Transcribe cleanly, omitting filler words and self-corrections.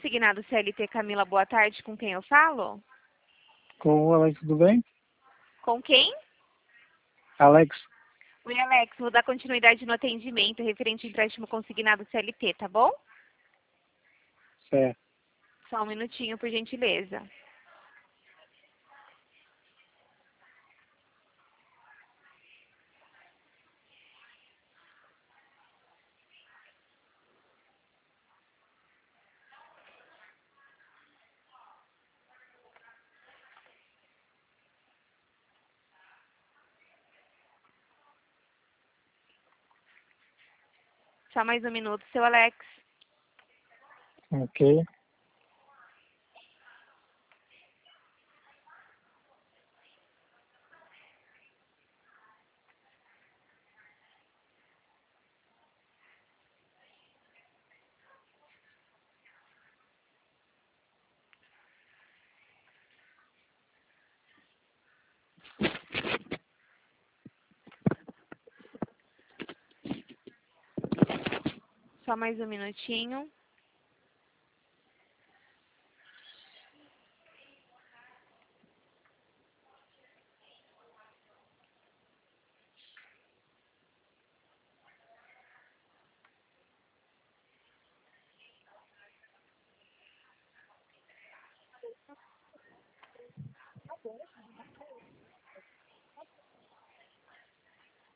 consignado CLT Camila, boa tarde, com quem eu falo? Com o Alex, tudo bem? Com quem? Alex, Oi, Alex, vou dar continuidade no atendimento referente ao empréstimo consignado CLT, tá bom? certo. Só um minutinho, por gentileza. Só mais um minuto, seu Alex. Ok. Só mais um minutinho.